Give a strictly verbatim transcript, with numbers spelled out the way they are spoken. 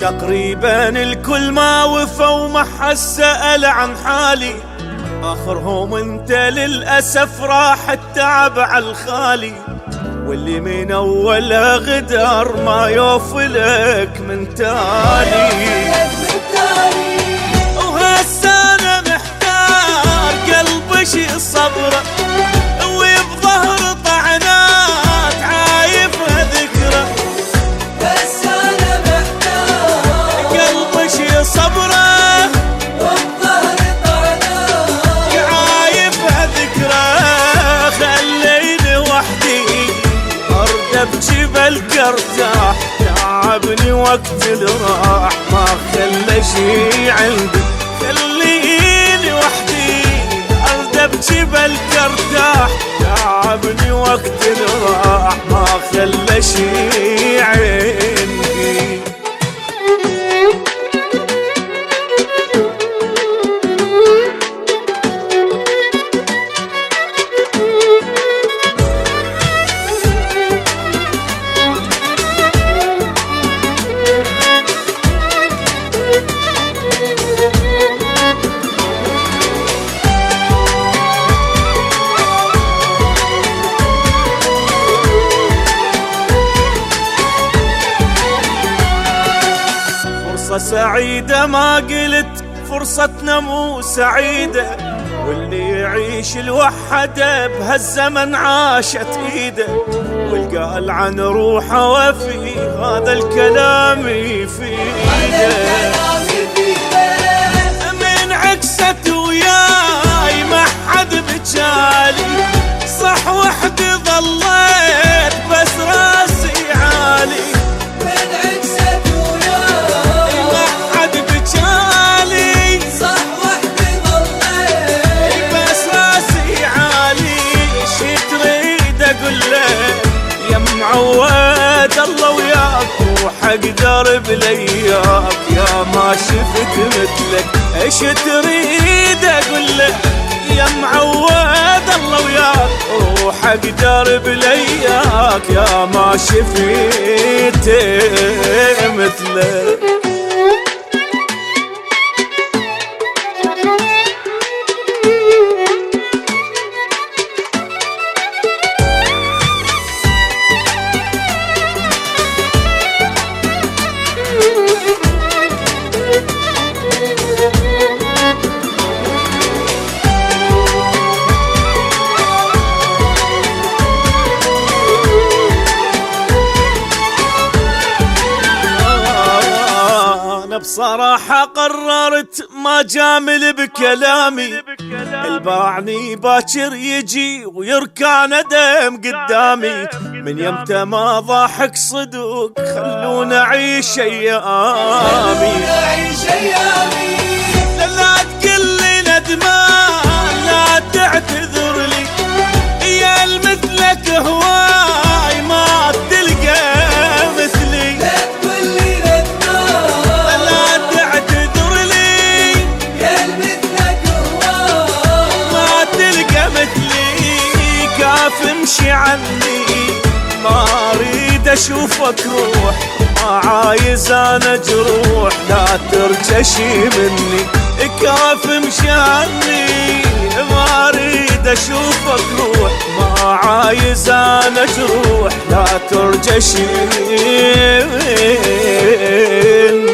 تقريبا الكل ما وفى وما حد سأل عن حالي، آخرهم انت للأسف راح التعب على الخالي، واللي من أولها غدر ما يوفلك من تالي. وهسه أنا محتار قلبي شي صبره، وبظهر طعنات عايفها ذكره. بس أنا محتار قلبي شي صبره، وبظهر طعنات عايفها ذكره. خليني وحدي أرد بجبل كرتاح، تعبني وقت الراح ما خلى شي عندي. خليني وحدي أرد بجبل كرتاح، تعبني وقت الراح ما خلى شي عندي. فرصة سعيدة ما قلت فرصتنا مو سعيدة، واللي يعيش الوحدة بهالزمن عاشت ايده. والقال عن روحه وفي هذا الكلام يفيده. من عكست وياي ما حد بجالي، صح وحدي ظليت بس راسي عالي. معود الله وياك وحقدر بلياك، يا ما شفت مثلك ايش تريد اقول لك. يا معود الله وياك روح اقدر بلياك، يا ما شفت مثلك. بصراحة قررت ما جامل بكلامي، الباعني باكر يجي ويركع ندم قدامي. من يمتى ما ضحك صدق خلونا عيش ايامي. لا تقلي ندمان لا تعتذر لي، يا المثلك هواي ما تلقى مثلي. امشي عني ما اريد اشوفك روح، ما عايز انا جروح لا ترجى شي مني. كاف امشي عني ما اريد اشوفك روح، ما عايز انا جروح لا ترجى شي مني.